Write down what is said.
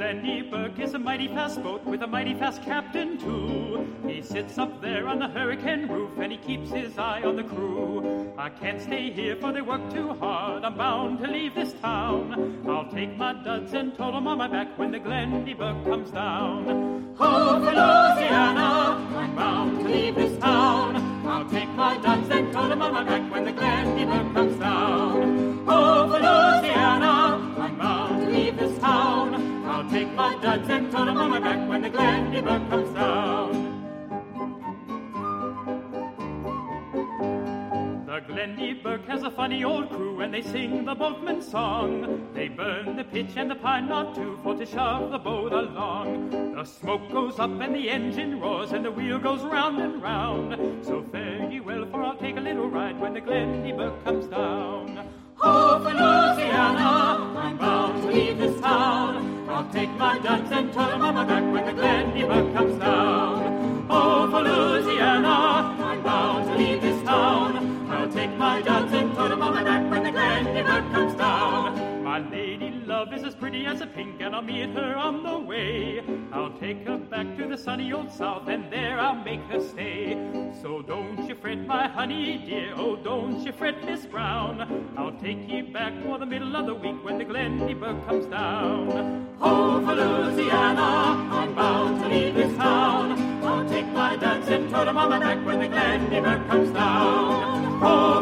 Glendy Burke is a mighty fast boat with a mighty fast captain too. He sits up there on the hurricane roof and he keeps his eye on the crew. I can't stay here for they work too hard. I'm bound to leave this town. I'll take my duds and tote 'em on my back when the Glendy Burke comes down. Oh, for Louisiana, I'm bound to leave this town. I'll take my duds and tote 'em on my back when the Glendy Burke comes down. Oh, for Louisiana, I'm bound to leave this town. I'll take my duds and tote 'em on my back when the Glendy Burke comes down. The Glendy Burke has a funny old crew and they sing the boatman's song. They burn the pitch and the pine knot too for to shove the boat along. The smoke goes up and the engine roars and the wheel goes round and round. So fare ye well, for I'll take a little ride when the Glendy Burke comes down. Oh, for Louisiana, I'm bound to leave this town. I'll take my duds and tote 'em on my back when the Glendy Burke comes down. Oh, for Louisiana, I'm bound to leave this town. I'll take my duds and tote 'em on my back when the Glendy Burke comes down. My lady love is as pretty as a pink, and I'll meet her on the way. I'll take her back to the sunny old South, and there I'll make her stay. So don't you fret, my honey dear, oh don't you fret, Miss Brown. I'll take you back for the middle of the week when the Glendy Burke comes down. Oh, for Louisiana, I'm bound to leave this town. I'll take my duds and tote 'em on my back when the Glendy Burke comes down. Oh,